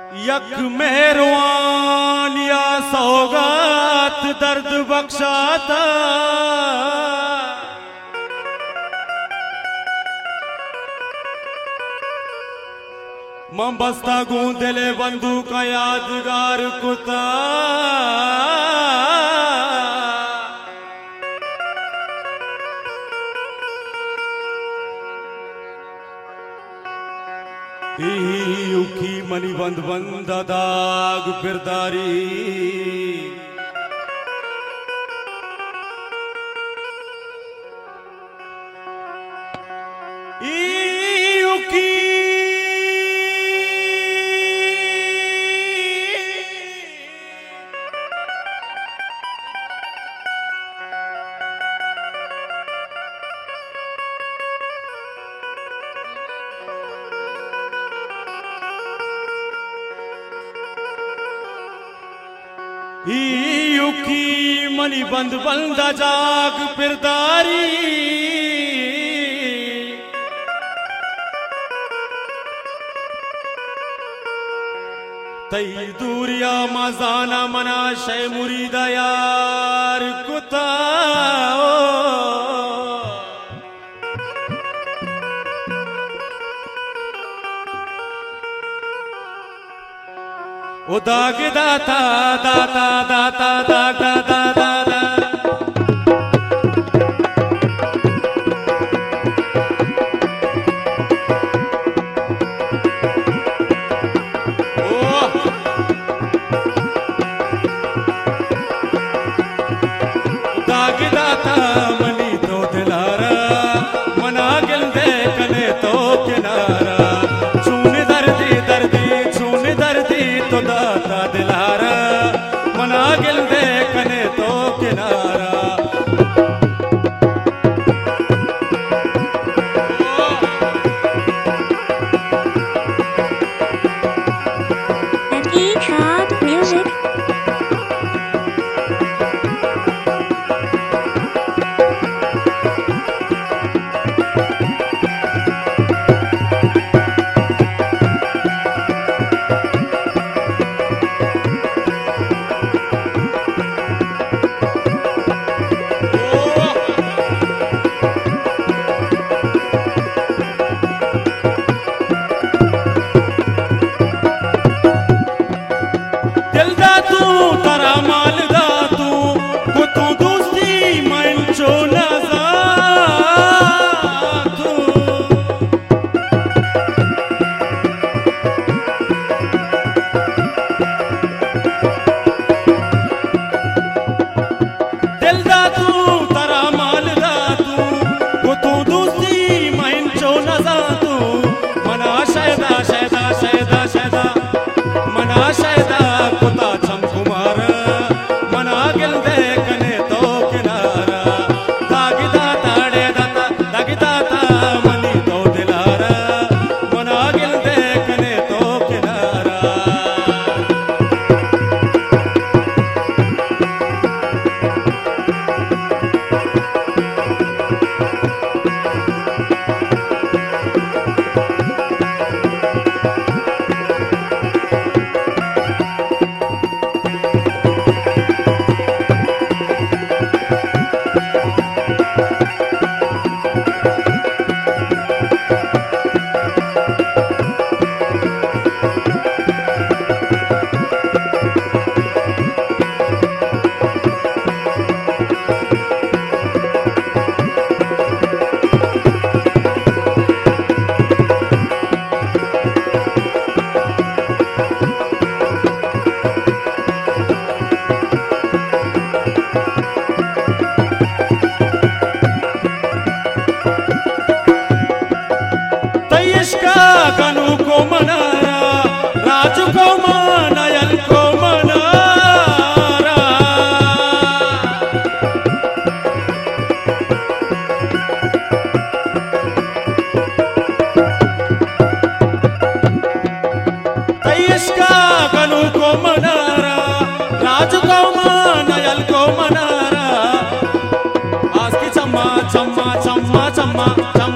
यक मेहरबान या सौगात दर्द बख्शाता मैं बस्ता गूंदले बंदूक का यादगार कुता उखी मनी बंद बंद दाग फिरदारी उखी युकी मनी बंद बंद जाग फिरदारी तई दूरिया मजाना मना शय मुरीदा यार कुता ओ दाग दाता दाता दाता दाग दाता दाता दाग दाता मनी तो दिलारा मना गिल दे कने तो किनारा छूने दर्दी दर्दी छूने दर्दी तो दाता दिलारा मना गिल दे कने तो किनारा Music. कनु को मनारा राजू को नयन को मनारा इसका कनु को मनारा राजू को नयल को मनारा आज की चम्मा चम्मा चम्मा चम्मा